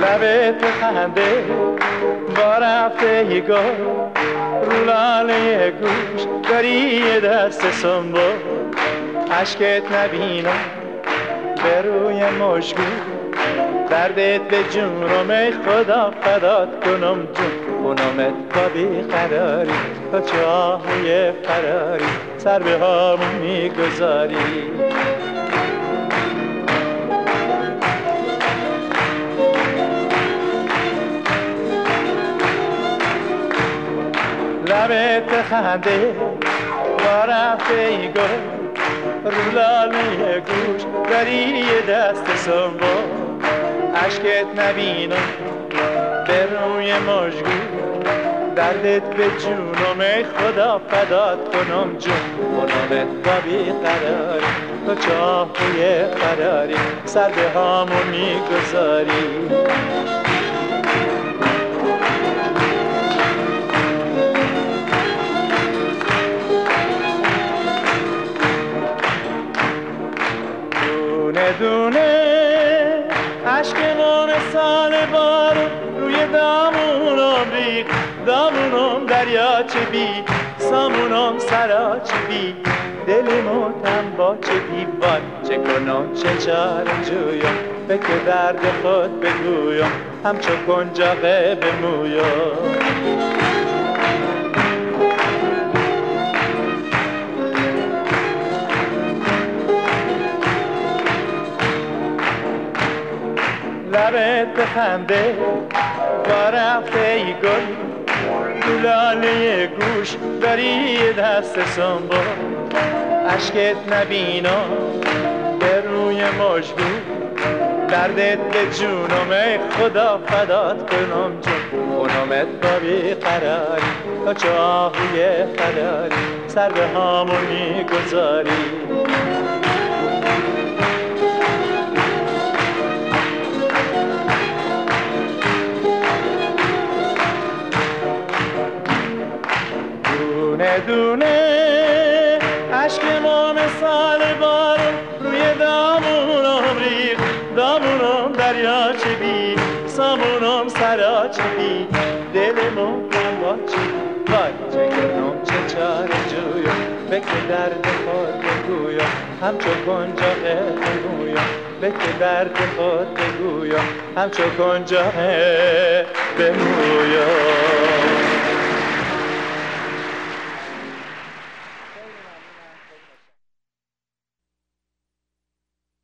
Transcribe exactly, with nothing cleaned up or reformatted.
لبت خنده با رفته یه گل رو لاله گوش داری یه دست سنبول عشقت نبینم به روی مشگو دردت به جونم ای خدا فدات کنم جون خونمت با بیقراری تا چاهوی فراری سر به همون میگذاری لبت خنده با رفته ای گل رو لاله گوش داری یه دست سنبول عشقت نبینم به روی مژگون دردت به جونم ای خدا فدات کنم جون خونمت با بیقراری تو چاهوی فراری سر به همون میگذاری دونه دونه عشق ما مثال بارون روی دامونم ریخت دامونم دریاچه بی سامونم سراچه بی دل موتم با چه دیوان چه کنم چه چاره جویم فکر درد خود بگویم همچو کنجاقه بمویم لبت خنده با رفته ای گل تو لاله گوش داری یه دست سنبول عشقت نبینم به روی مژگون دردت به جونم ای خدا فدات کنم جون خونمت با بیقراری تا چاهوی فراری سر به همون میگذاری دونه دونه عشق ما مثال بارون روی دامونم ریخت دامونم دریاچه بی سامونم سراچه بی دل موتم با چی وای چه کنم چه چاره جویم فکر درد خود بگویم همچو کنجاقه بمویم فکر درد خود بگویم همچو کنجاقه بمویم